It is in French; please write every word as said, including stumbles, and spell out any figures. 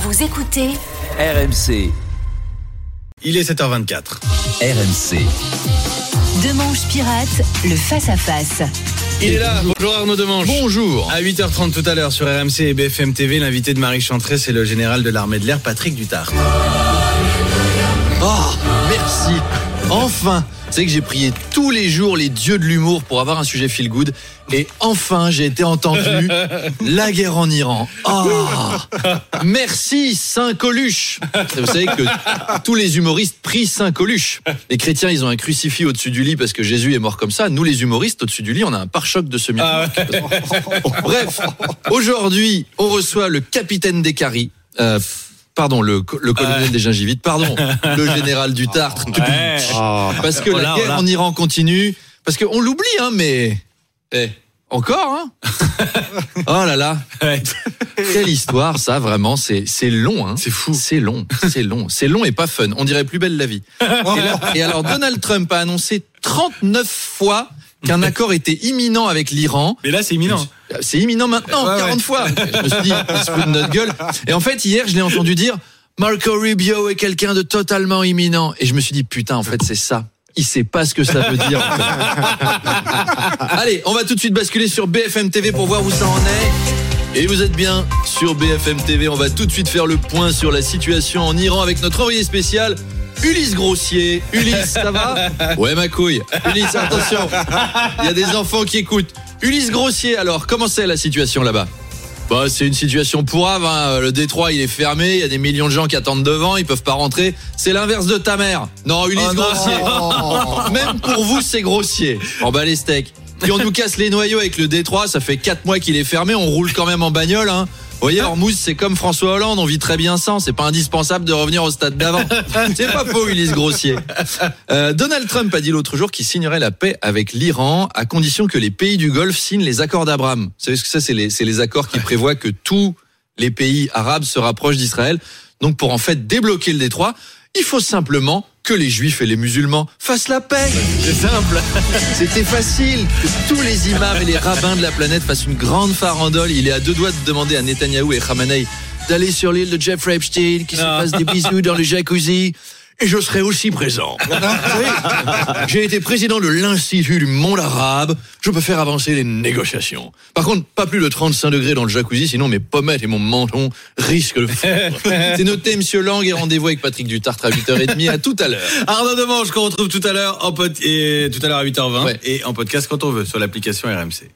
Vous écoutez R M C. Il est sept heures vingt-quatre. R M C. Demanche Pirate, le face-à-face. Il est là, bonjour Arnaud Demanche. Bonjour. À huit heures trente tout à l'heure sur R M C et B F M T V, l'invité de Marie Chantrey, c'est le général de l'armée de l'air, Patrick Duttart. Oh, merci. Enfin. C'est que j'ai prié tous les jours les dieux de l'humour pour avoir un sujet feel good. Et enfin, j'ai été entendu. La guerre en Iran. Oh, merci Saint Coluche. Vous savez que tous les humoristes prient Saint Coluche. Les chrétiens, ils ont un crucifix au-dessus du lit parce que Jésus est mort comme ça. Nous, les humoristes, au-dessus du lit, on a un pare-choc de semi. Ah ouais. Bref, aujourd'hui, on reçoit le capitaine des caries. Euh, Pardon, le, le colonel ouais. des gingivites, pardon, le général Duttart. Ouais. Parce que oh là, la guerre oh en Iran continue, parce qu'on l'oublie, hein, mais... Eh, encore, hein. Oh là là. Ouais. Quelle histoire, ça, vraiment, c'est, c'est long, hein. C'est fou. C'est long, c'est long. C'est long et pas fun. On dirait plus belle la vie. Et, là, et alors, Donald Trump a annoncé trente-neuf fois qu'un accord était imminent avec l'Iran. Mais là, c'est imminent. C'est imminent maintenant, ouais, quarante ouais. fois. Je me suis dit, il se fout de notre gueule. Et en fait, hier, je l'ai entendu dire, Marco Rubio est quelqu'un de totalement imminent. Et je me suis dit, putain, en fait, c'est ça. Il sait pas ce que ça veut dire. En fait. Allez, on va tout de suite basculer sur B F M T V pour voir où ça en est. Et vous êtes bien sur B F M T V. On va tout de suite faire le point sur la situation en Iran avec notre envoyé spécial, Ulysse Grossier. Ulysse, ça va ? Ouais, ma couille. Ulysse, attention. Il y a des enfants qui écoutent. Ulysse Grossier, alors, comment c'est la situation là-bas ? Bah, c'est une situation pourrave, hein. Le détroit, il est fermé, il y a des millions de gens qui attendent devant, ils peuvent pas rentrer. C'est l'inverse de ta mère. Non, Ulysse oh, Grossier. Non. Même pour vous, c'est grossier. En bas les steaks. Puis on nous casse les noyaux avec le détroit, ça fait quatre mois qu'il est fermé, on roule quand même en bagnole, hein. Vous voyez, Hormuz, c'est comme François Hollande, on vit très bien sans, c'est pas indispensable de revenir au stade d'avant. C'est pas faux, Ulysse Grossier. Euh, Donald Trump a dit l'autre jour qu'il signerait la paix avec l'Iran à condition que les pays du Golfe signent les accords d'Abraham. Vous savez ce que ça, c'est les, c'est les accords qui prévoient que tous les pays arabes se rapprochent d'Israël. Donc pour en fait débloquer le détroit, il faut simplement que les juifs et les musulmans fassent la paix. C'est simple. C'était facile. Que tous les imams et les rabbins de la planète fassent une grande farandole. Il est à deux doigts de demander à Netanyahou et Khamenei d'aller sur l'île de Jeffrey Epstein, qui se fasse des bisous dans le jacuzzi. Et je serai aussi présent. J'ai été président de l'Institut du monde arabe. Je peux faire avancer les négociations. Par contre, pas plus de trente-cinq degrés dans le jacuzzi, sinon mes pommettes et mon menton risquent de fondre. C'est noté, monsieur Lang, et rendez-vous avec Patrick Duttart à huit heures trente. À tout à l'heure. Arnaud Demanche, qu'on retrouve tout à l'heure en pod... et tout à l'heure à huit heures vingt ouais. et en podcast quand on veut sur l'application R M C.